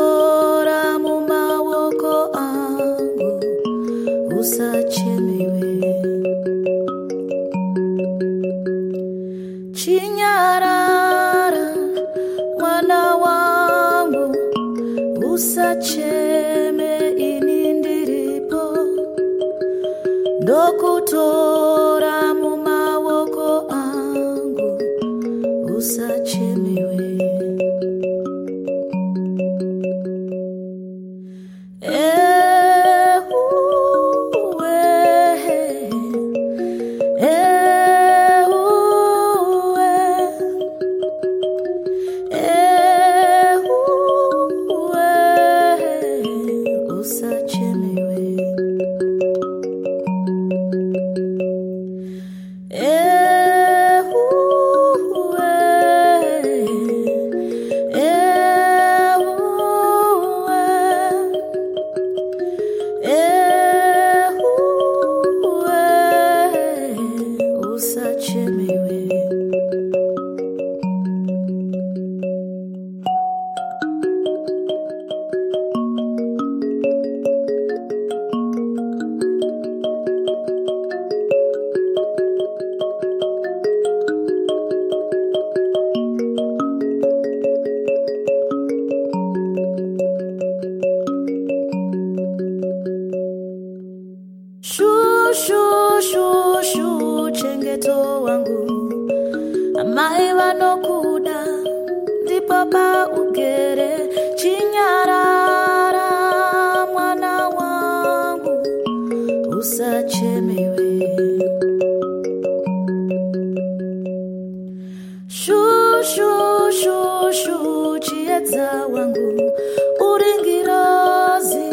Ndokutora mumawoko angu, usachemewe. Chinyarara mwana wangu, usacheme, ini ndiripo. Ndokutora mumawoko angu, usachemewe. Chengeto wangu, amai vanokuda, ndipo pa ugere. Chinyarara mwana wangu, usachemewe. Shushu chiedza wangu, uringirozi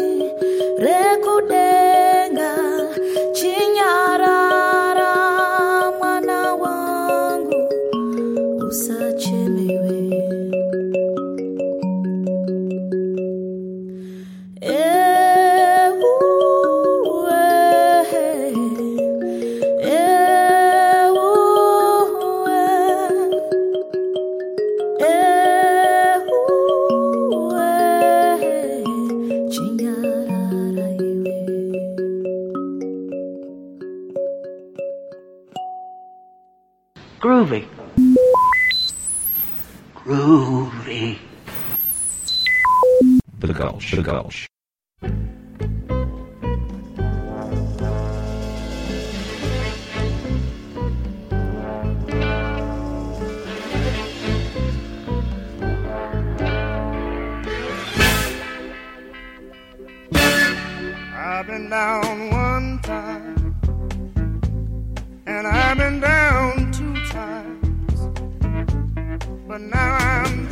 rekudenga. Chinyarara mwana wangu, usachemewe. Groovy. Groovy. The Gulch. I've been down one time, and I've been down two times, but now I'm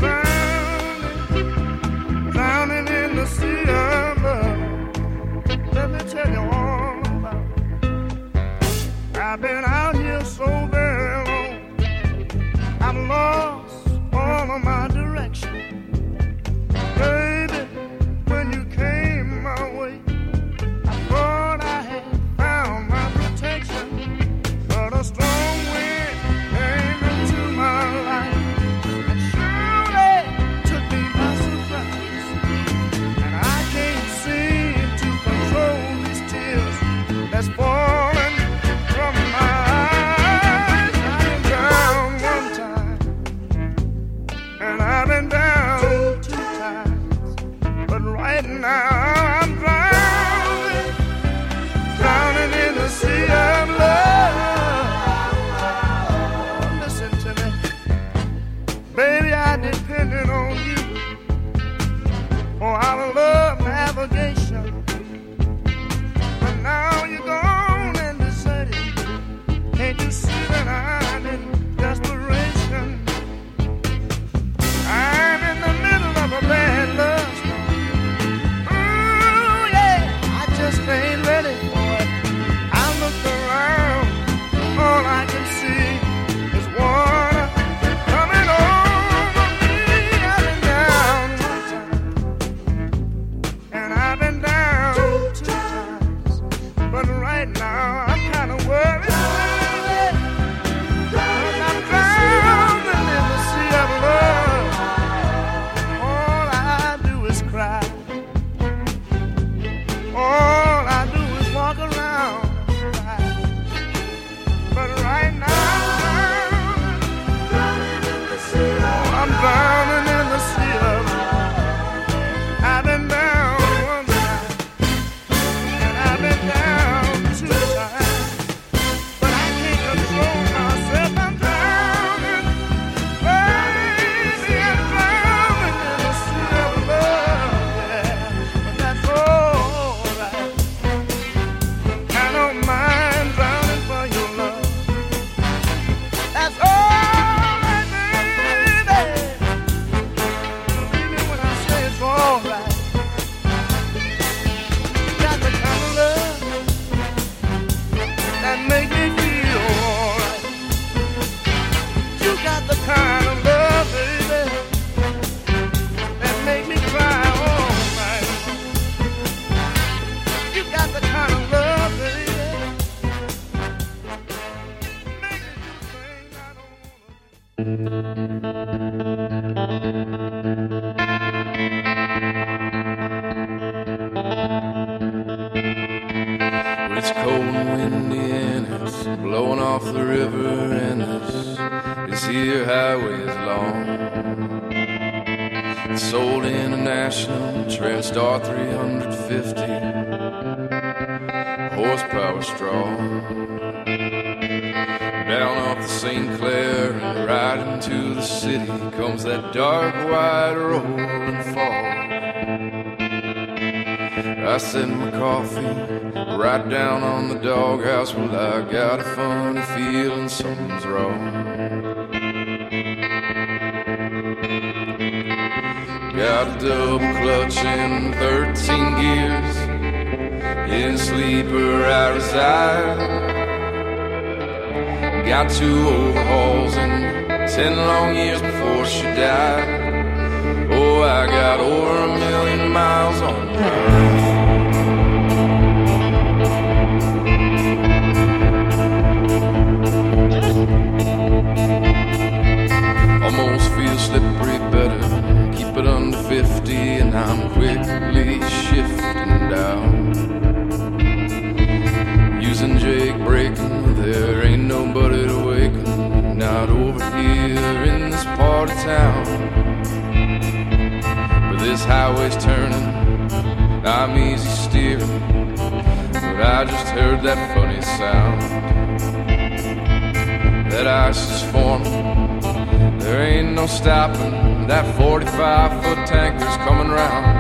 drowning in the sea of love. Let me tell you all about it. I've been out here so very long, I've lost all of my direction. Baby, when you came my way, I thought I had found my protection, but a strong wind came into my life and surely took me by surprise. And I can't seem to control these tears that's falling from my eyes. I've been down one time, and I've been down two times, but right now I'm drowning in the sea of love. Listen to me, baby, I depended on you for our love navigation, but now you're gone and deserted. Can't you see that I'm in desperation? I'm in the middle of a bad love storm. Ooh, yeah, I just ain't ready for it. I look around, all I can see is water coming over me. I've been down one time, and I've been down It's cold and windy and it's blowing off the river, and this here highway is long. It's old International, Transtar 350, horsepower strong. Down off the St. Clair and right into the city comes that dark white rolling fog. I set my coffee right down on the doghouse. Well, I got a funny feeling something's wrong. Got a double clutch and 13 gears. In a sleeper I reside. Got 2 overhauls and 10 long years before she died. Oh, I got over 1 million miles on the road. Almost feel slippery, better keep it under 50, and I'm quickly shifting down. Using Jake braking, there ain't nobody to waken, not over here in this part of town. But this highway's turning, I'm easy steering, but I just heard that funny sound. That ice is forming, there ain't no stopping, that 45-foot tanker's coming round.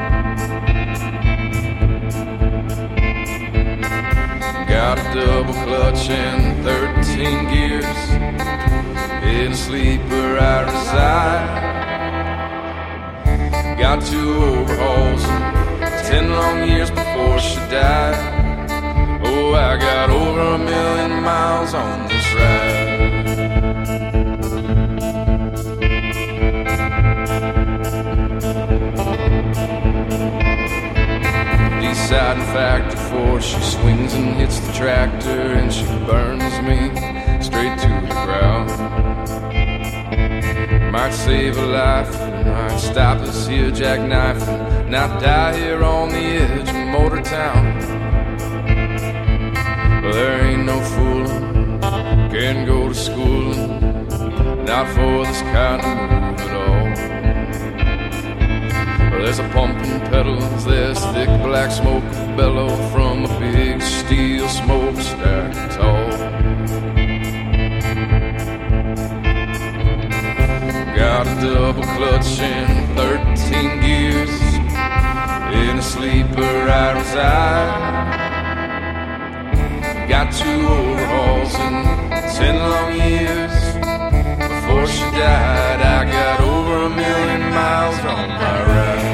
Got a double clutch and 13 gears. In a sleeper I reside. Got 2 overhauls and 10 long years before she died. Oh, I got over 1 million miles on this ride. Deciding factor 4, she swings and hits the tractor, and she burns me straight to the ground. Might save a life, might stop this here jackknife, and not die here on the edge of Motor Town. Well, there ain't no fooling, can't go to schooling, not for this kind of move at all. There's a pump and pedals, there's thick black smoke bellow from a big steel smokestack tall. Got a double clutch and 13 gears. In a sleeper I reside. Got 2 overhauls and 10 long years. Before she died, I got over 1 million miles on my ride.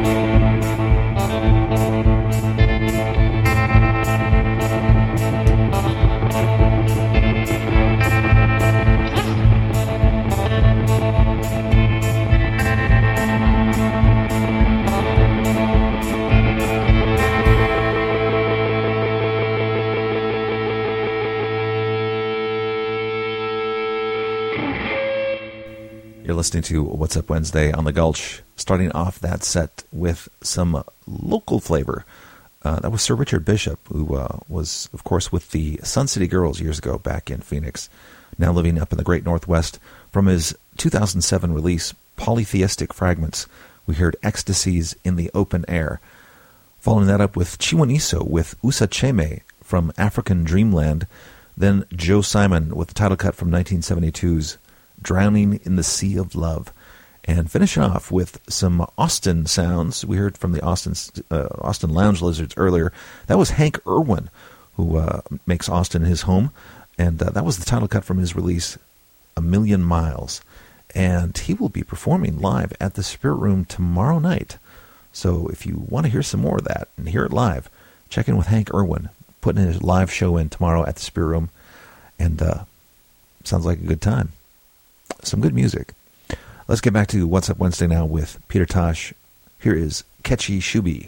You're listening to What's Up Wednesday on the Gulch, starting off that set with some local flavor. That was Sir Richard Bishop, who was, of course, with the Sun City Girls years ago back in Phoenix, now living up in the Great Northwest. From his 2007 release, Polytheistic Fragments, we heard Ecstasies in the Open Air. Following that up with Chiwoniso with Usa Cheme from African Dreamland, then Joe Simon with the title cut from 1972's Drowning in the Sea of Love, and finish off with some Austin sounds. We heard from the Austin Lounge Lizards earlier. That was Hank Irwin, who makes Austin his home, and that was the title cut from his release, A Million Miles. And he will be performing live at the Spirit Room tomorrow night. So if you want to hear some more of that and hear it live, check in with Hank Irwin, putting his live show in tomorrow at the Spirit Room, and sounds like a good time. Some good music. Let's get back to What's Up Wednesday now with Peter Tosh. Here is Catchy Shuby.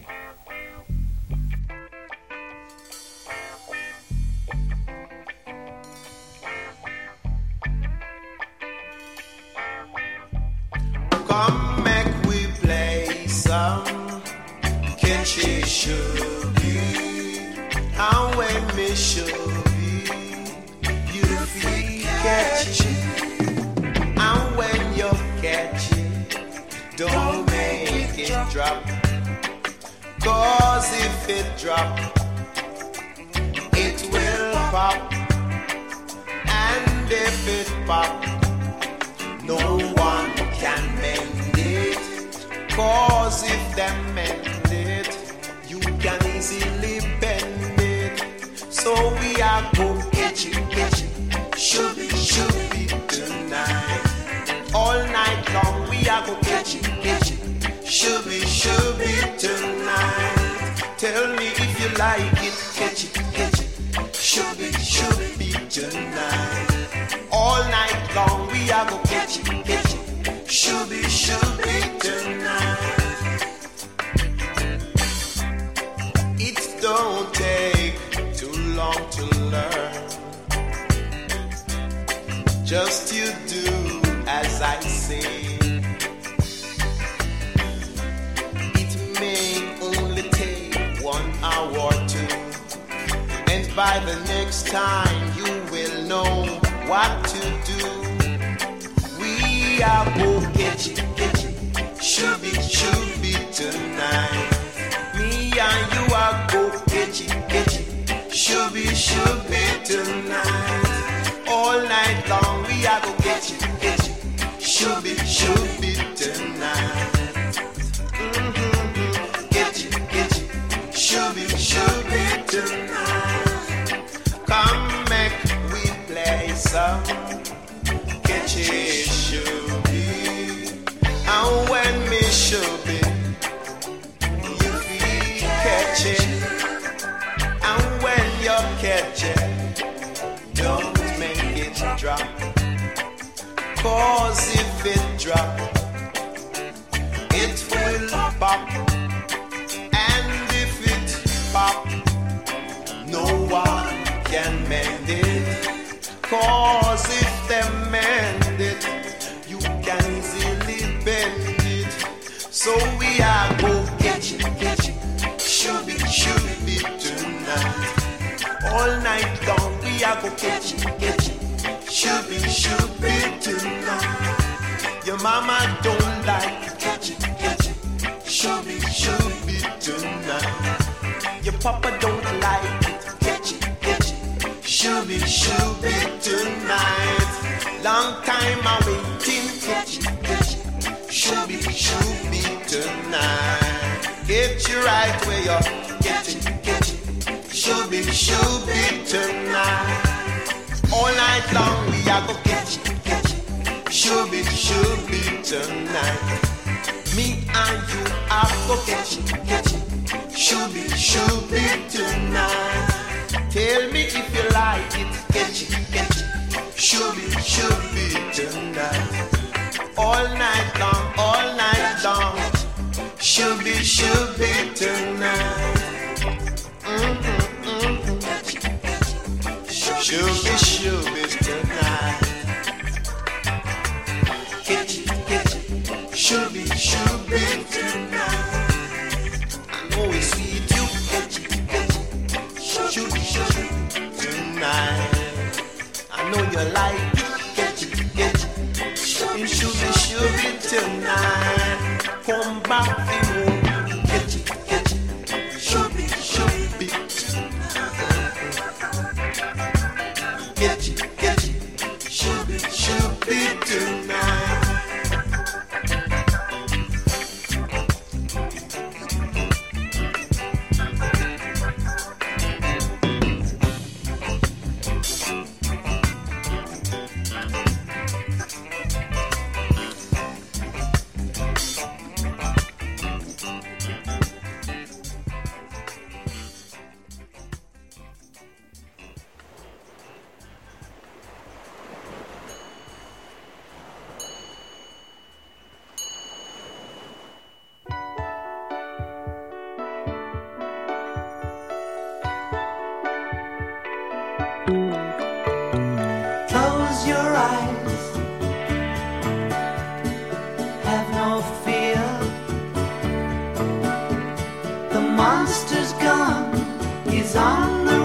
Come make we play some Catchy Shuby. And when me show you feel catchy. And when you catch it, don't make it drop. 'Cause if it drop, it will pop. And if it pop, no one can mend it. 'Cause if them mend it, you can easily bend it. So we are go catch it, should be tonight. All night long we are go catch it, should be tonight. Tell me if you like it, catch it, should be tonight. All night long we are go catch it, should be tonight. It don't take too long to learn. Just you do as I say. It may only take 1 hour or 2, and by the next time you will know what to do. We are go catch it, should be tonight. Me and you are go catch it, should be tonight. All night long we are go catch it, should be tonight. Catch it, should be tonight. Come make we play some catch it, should be. And when me should be, you feel catch it. And when you catch it, don't make it drop. 'Cause if it drop, it will pop. And if it pop, no one can mend it. 'Cause if they mend it, you can easily bend it. So we are go catch it, should be tonight. All night long we are go catch it, should be tonight. Your mama don't like it, catch it, should be tonight. Your papa don't like it, catch it, should be tonight. Long time I waiting, catch it, should be tonight. Get you right where you're catch it, should be tonight. All night long we are go catch it, should be tonight. Me and you are go catch it, should be tonight. Tell me if you like it, catch it, should be tonight. All night long, should be tonight. Should be tonight. Catch it, should be tonight. I know it's sweet, you catch it, should be tonight. I know you like it, catch it, it should be tonight. Come back to home, catch it, should be catch it, should be tonight. Close your eyes, have no fear. The monster's gone, he's on the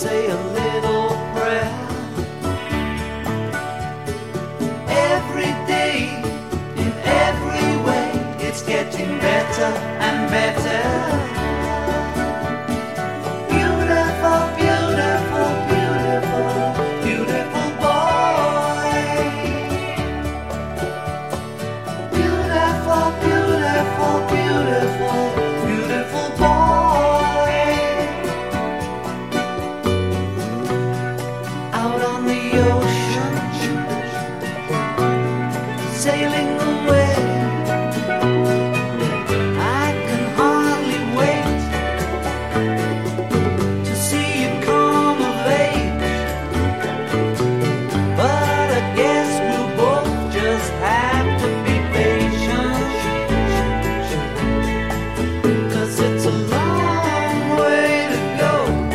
say a little prayer. Every day, in every way, it's getting better and better. Beautiful, beautiful, beautiful, beautiful boy. Beautiful, beautiful, beautiful, beautiful boy. Out on the ocean, sailing away. I can hardly wait to see you come of age. But I guess we'll both just have to be patient, 'cause it's a long way to go,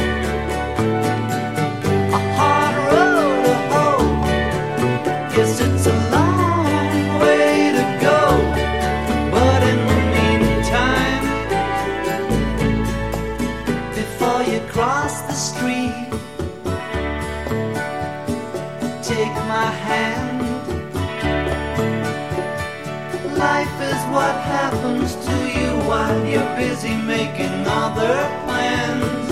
a hard road to hoe. Yes, it's a long way to go, but in the meantime, before you cross the street, take my hand. Life is what happens to you while you're busy making other plans.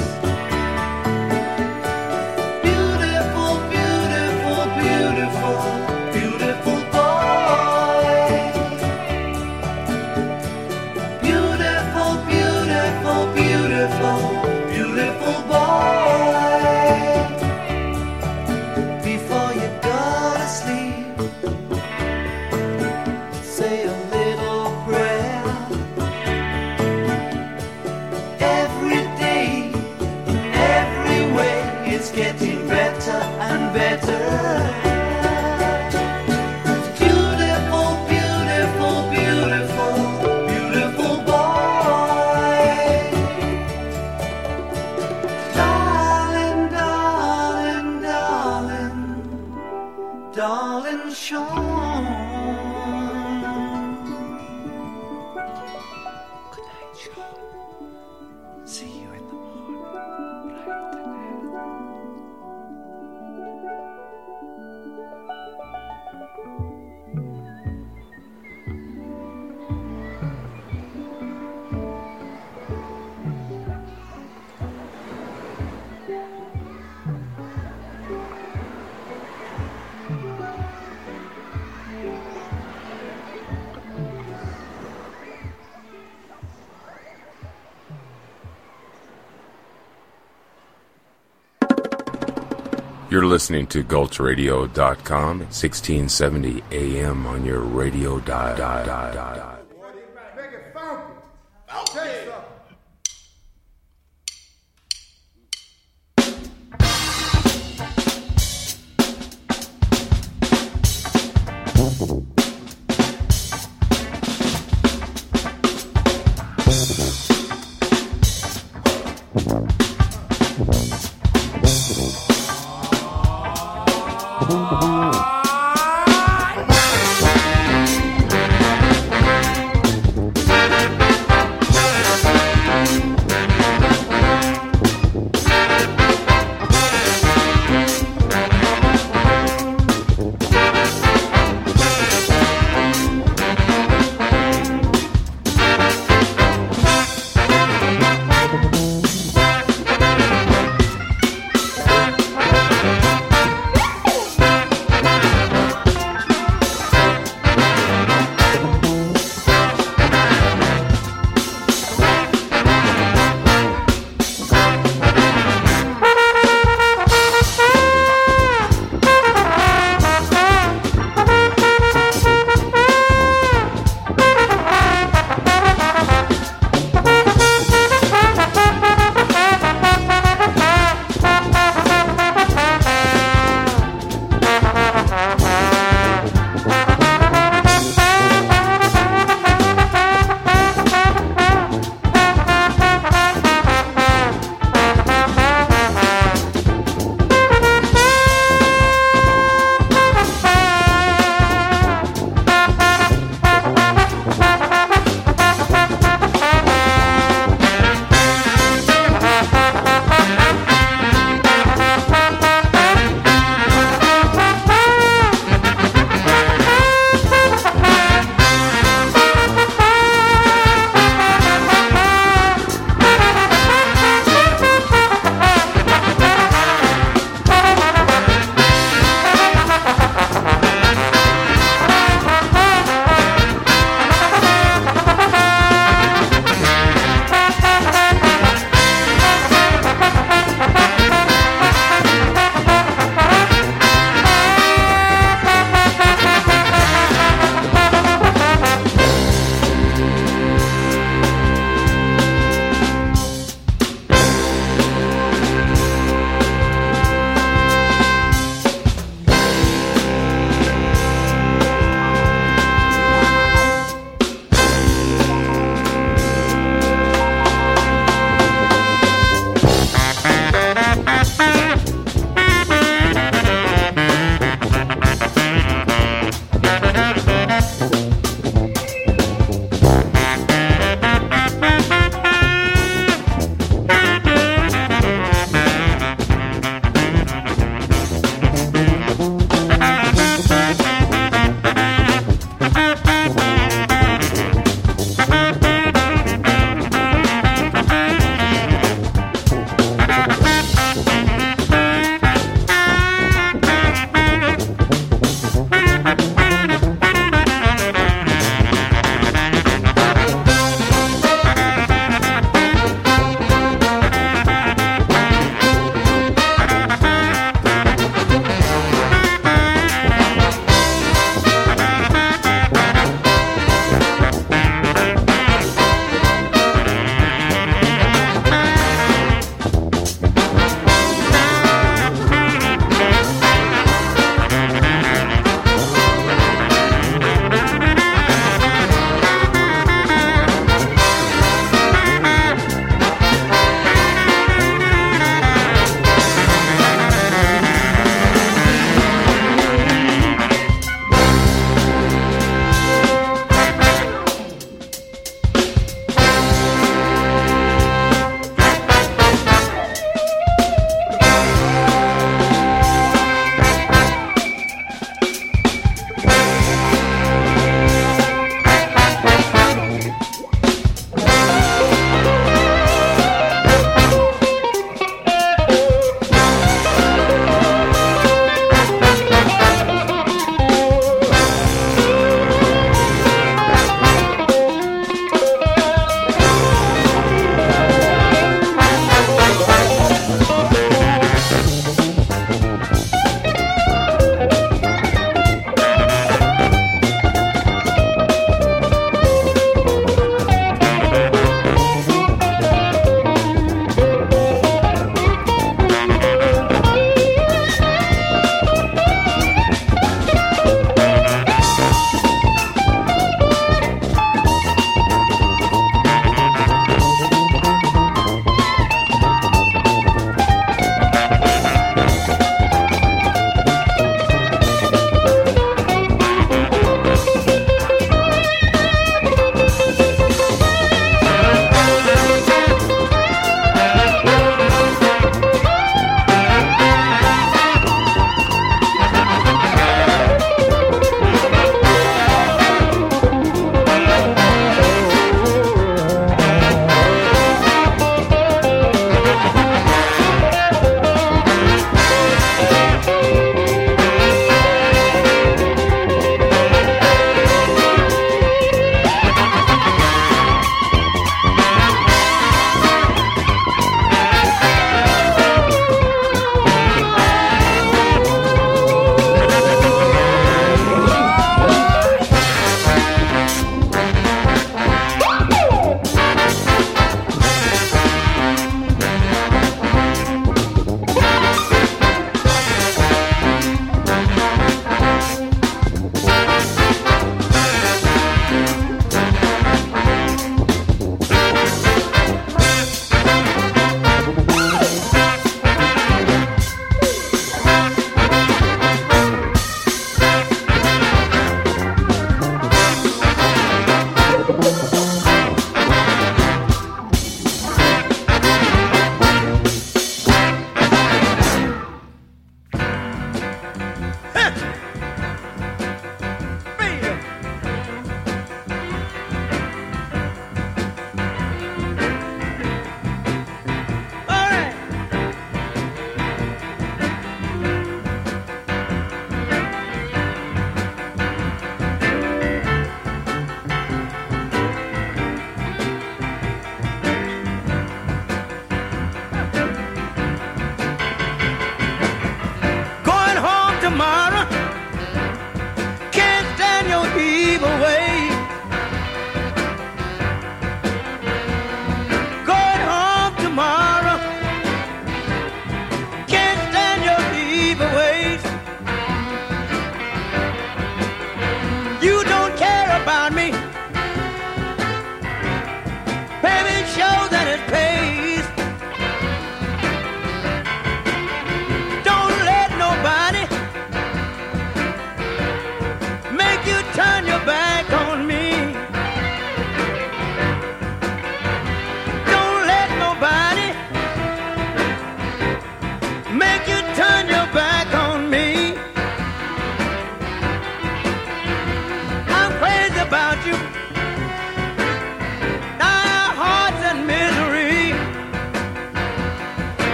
Beautiful, beautiful, beautiful, beautiful boy. Beautiful, beautiful, beautiful, beautiful boy. Before you go to sleep, say a little prayer. Every day, in every way, it's getting better and better. Beautiful, beautiful, beautiful, beautiful boy. Darling, darling, darling, darling Sean. Good night, Sean. See you in the morning. You're listening to GulchRadio.com, 1670 AM on your radio dial. Make it funky. Okay.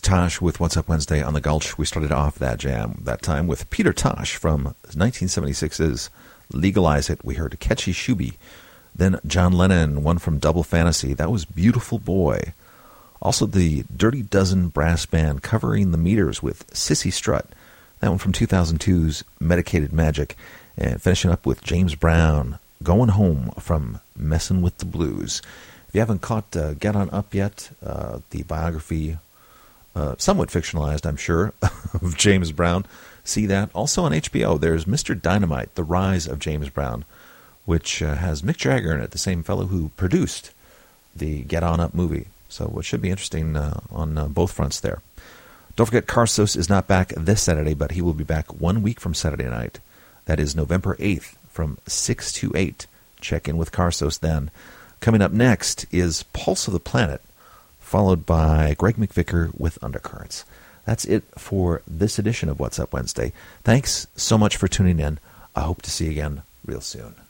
Tosh with What's Up Wednesday on the Gulch. We started off that jam that time with Peter Tosh from 1976's Legalize It. We heard Catchy Shuby. Then John Lennon, one from Double Fantasy. That was Beautiful Boy. Also the Dirty Dozen Brass Band covering the meters with Sissy Strut. That one from 2002's Medicated Magic. And finishing up with James Brown, Going Home from Messin' with the Blues. If you haven't caught Get On Up yet, the biography, somewhat fictionalized, I'm sure, of James Brown, see that. Also on HBO, there's Mr. Dynamite, The Rise of James Brown, which has Mick Jagger in it, the same fellow who produced the Get On Up movie. So it should be interesting on both fronts there. Don't forget, Carsos is not back this Saturday, but he will be back 1 week from Saturday night. That is November 8th from 6 to 8. Check in with Carsos then. Coming up next is Pulse of the Planet, followed by Greg McVicker with Undercurrents. That's it for this edition of What's Up Wednesday. Thanks so much for tuning in. I hope to see you again real soon.